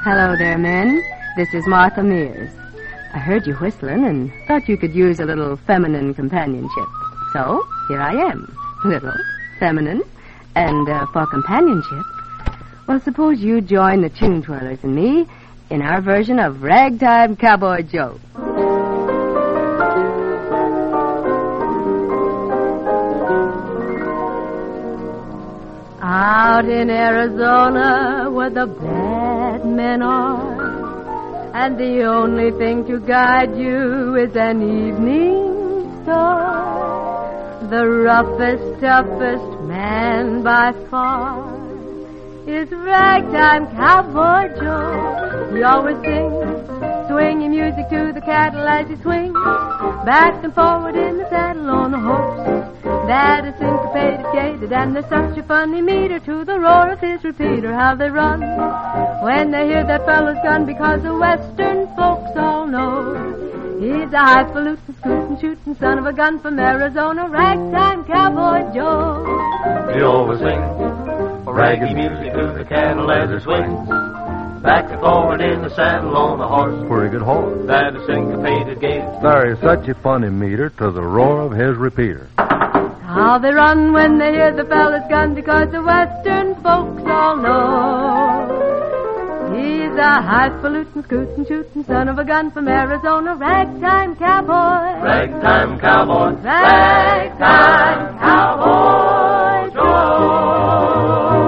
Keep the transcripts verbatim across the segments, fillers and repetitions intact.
Hello there, men. This is Martha Mears. I heard you whistling and thought you could use a little feminine companionship. So, here I am. Little, feminine, and uh, for companionship, well, suppose you join the Tune Twirlers and me in our version of Ragtime Cowboy Joe. Out in Arizona where the bad men are, and the only thing to guide you is an evening star. The roughest, toughest man by far is Ragtime Cowboy Joe. He always sings swinging music to the cattle as he swings back and forward in the saddle on a horse that is syncopated, gated, and there's such a funny meter to the roar of his repeater. How they run when they hear that fellow's gun, because the western folks all know he's a highfalutin, scootin', shootin' son of a gun from Arizona, Ragtime Cowboy Joe. He always sings raggy music to the cattle as it swings back and forward in the saddle on a horse. Pretty good horse. That is syncopated gait. There is such a funny meter to the roar of his repeater. How they run when they hear the fella's gun, because the western folks all know he's a highfalutin, scootin', shootin' son of a gun from Arizona, Ragtime Cowboy. Ragtime Cowboy. Ragtime Cowboy Joe.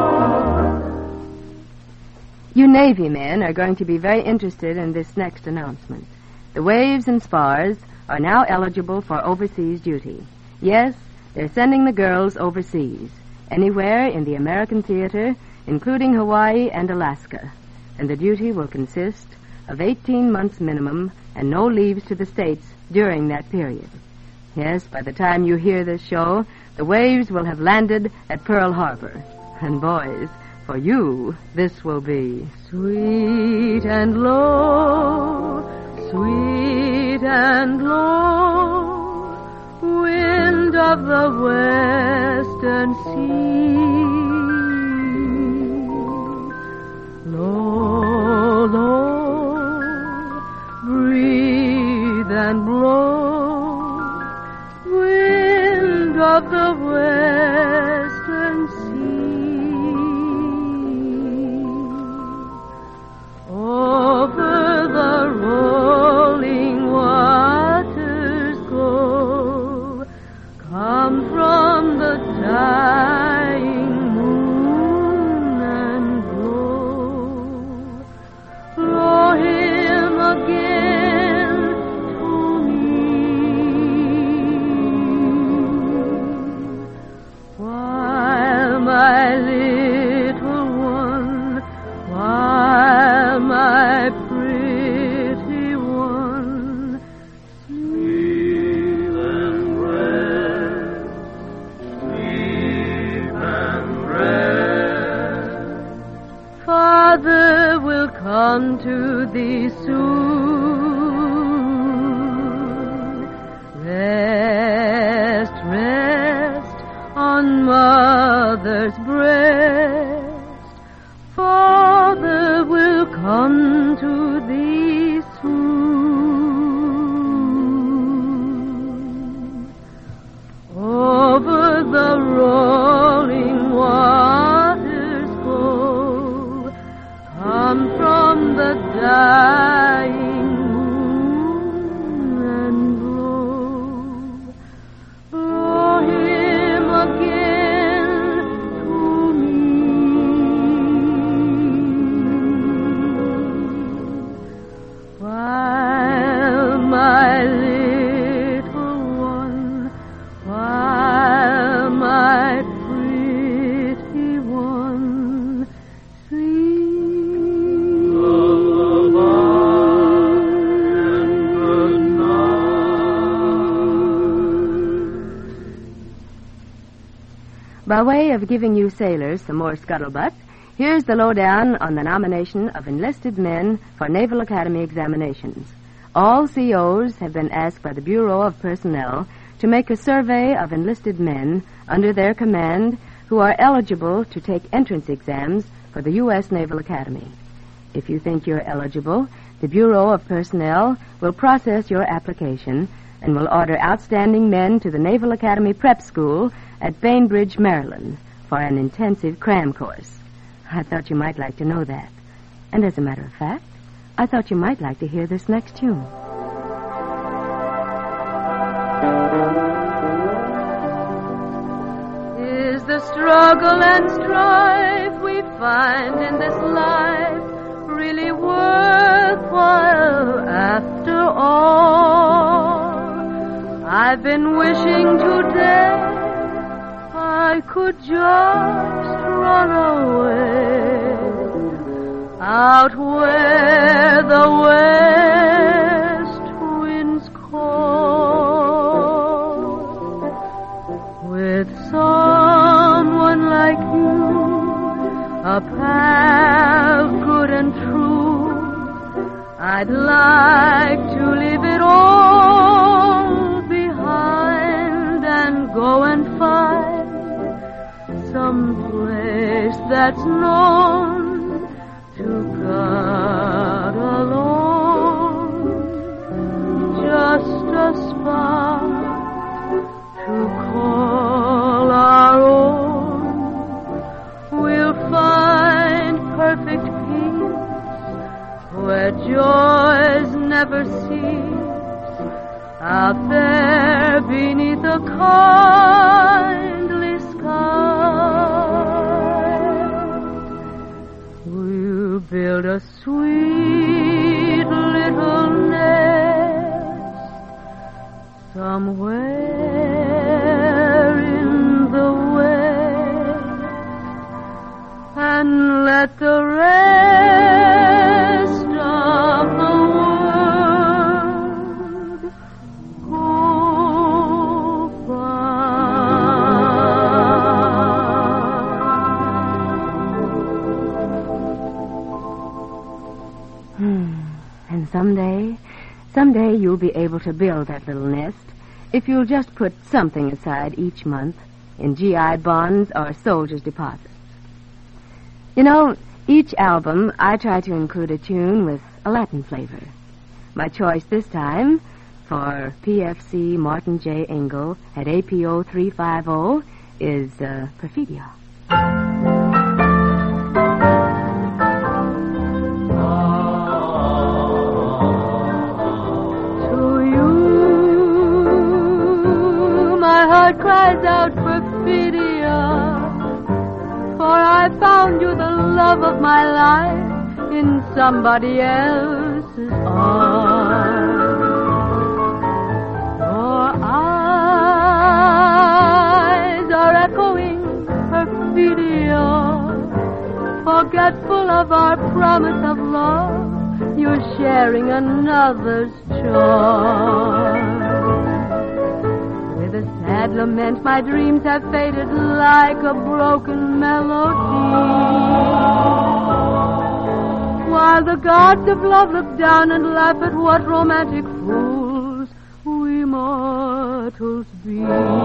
You Navy men are going to be very interested in this next announcement. The Waves and Spars are now eligible for overseas duty. Yes, they're sending the girls overseas, anywhere in the American theater, including Hawaii and Alaska. And the duty will consist of eighteen months minimum and no leaves to the States during that period. Yes, by the time you hear this show, the Waves will have landed at Pearl Harbor. And boys, for you, this will be sweet and low, sweet and low, wind of the western sea. Low, low, breathe and blow, wind of the western sea. Over the rolling waters go, come from the dying moon and blow, blow him again to me, while my little one, while my pretty one sleep and rest, sleep and rest. Father will come to thee soon. Rest, rest on mother's breast. Father will come to thee soon. Over the rolling waters go, come from the dying moon and blow, blow him again to me, while my little one, while my pretty one sleeps. Lullaby and good night. By way of giving you sailors some more scuttlebutt, here's the lowdown on the nomination of enlisted men for Naval Academy examinations. All C Os have been asked by the Bureau of Personnel to make a survey of enlisted men under their command who are eligible to take entrance exams for the U S Naval Academy. If you think you're eligible, the Bureau of Personnel will process your application and will order outstanding men to the Naval Academy Prep School at Bainbridge, Maryland, for an intensive cram course. I thought you might like to know that. And as a matter of fact, I thought you might like to hear this next tune. Is the struggle and strife we find in this life really worthwhile after all? I've been wishing today I could just run away out where the west winds call, with someone like you, a pal good and true. I'd like to leave it all behind and go and find some place that's known to God alone, just a spot to call our own. We'll find perfect peace where joys never cease, out there beneath a kindly sky. We'll build a sweet little nest somewhere in the west, and let the rest of the world go by. Hmm. And someday, someday you'll be able to build that little nest if you'll just put something aside each month in G I bonds or soldiers' deposits. You know, each album I try to include a tune with a Latin flavor. My choice this time for P F C Martin J. Engel at A P O three fifty is uh, Perfidia. Cries out Perfidia, for I found you the love of my life in somebody else's arms. Your eyes are echoing Perfidia, forgetful of our promise of love, you're sharing another's charm. Sad lament, my dreams have faded like a broken melody, while the gods of love look down and laugh at what romantic fools we mortals be.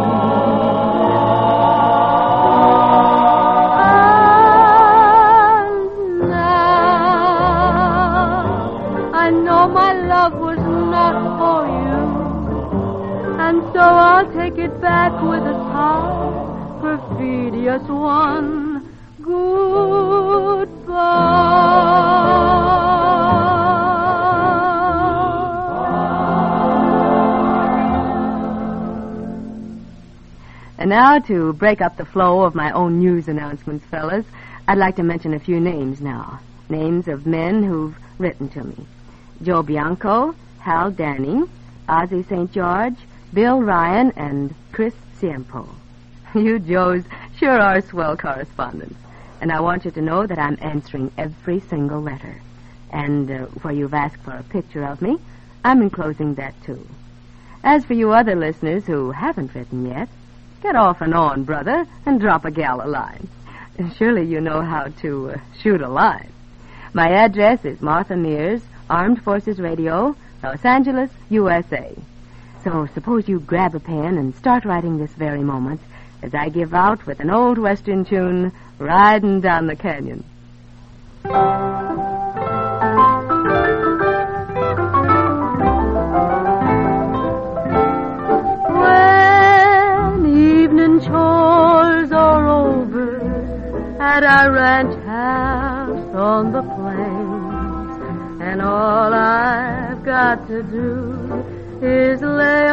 And now I know my love was not for you, and so I'll take it back with a sigh, perfidious one, goodbye. And now, to break up the flow of my own news announcements, fellas, I'd like to mention a few names now. Names of men who've written to me. Joe Bianco, Hal Danny, Ozzie Saint George, Bill Ryan, and Chris Ciempo. You Joes sure are swell correspondents. And I want you to know that I'm answering every single letter. And uh, where you've asked for a picture of me, I'm enclosing that too. As for you other listeners who haven't written yet, get off and on, brother, and drop a gal a line. Surely you know how to uh, shoot a line. My address is Martha Mears, Armed Forces Radio, Los Angeles, U S A. So suppose you grab a pen and start writing this very moment as I give out with an old western tune, Riding Down the Canyon. down the plains, and all I've got to do is lay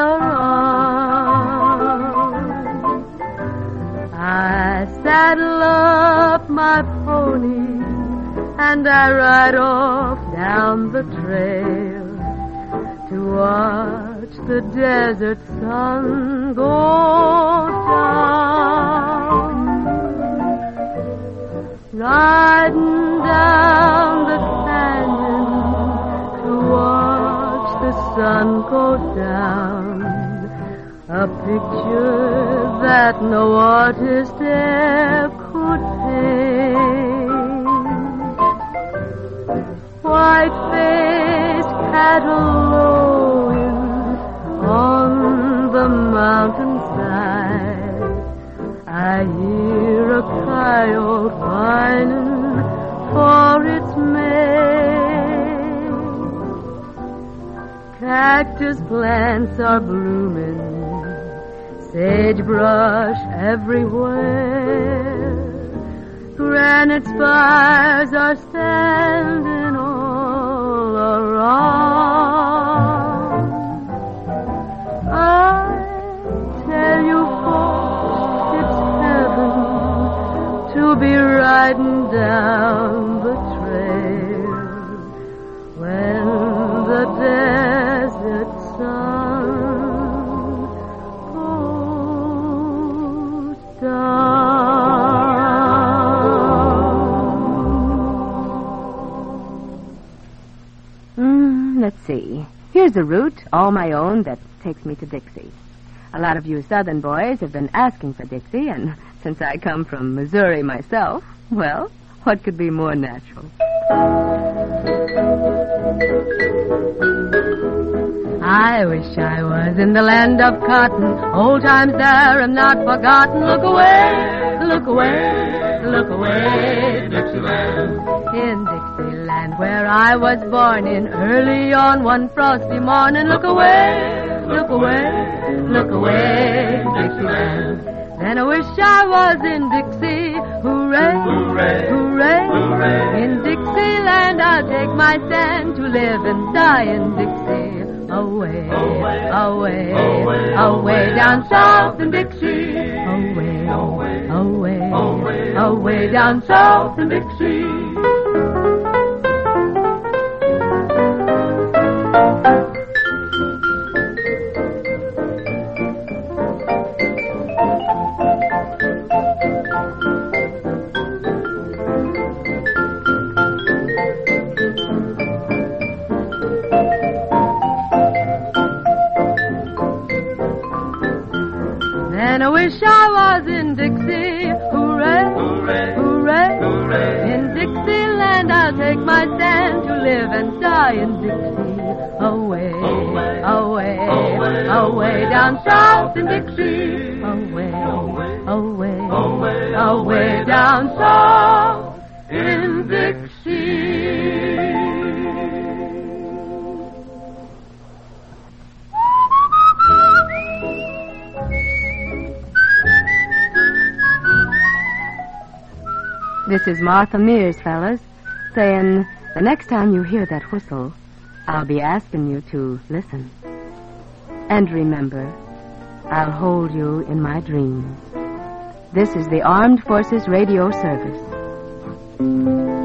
around. I saddle up my pony and I ride off down the trail to watch the desert sun go down. Riding down the canyon to watch the sun go down, a picture that no artist ever could paint. White-faced cattle lowing on the mountainside, I hear a coyote whining for its mate. Cactus plants are blooming, sagebrush everywhere, granite spires are standing all around. I tell you folks, it's heaven to be riding down the trail when the desert sun goes down. Mm, let's see. Here's a route, all my own, that takes me to Dixie. A lot of you Southern boys have been asking for Dixie, and since I come from Missouri myself, well, what could be more natural? I wish I was in the land of cotton. Old times there and not forgotten. Look away, look away, look away, Dixieland. In Dixieland where I was born in early on one frosty morning. Look away, look away, look away, Dixieland. Then I wish I was in Dixie. Hooray, hooray, hooray, hooray. In Dixieland I'll take my stand to live and die in Dixie. Away, away, away, away, away down south in Dixie. Away, away, away, away, away down south in Dixie. And I wish I was in Dixie. Hooray, hooray, hooray, hooray. In Dixieland I'll take my stand to live and die in Dixie. Away, away, away, away, away down south in Dixie. Away, away, away, away, away down south in Dixie. This is Martha Mears, fellas, saying the next time you hear that whistle, I'll be asking you to listen. And remember, I'll hold you in my dreams. This is the Armed Forces Radio Service.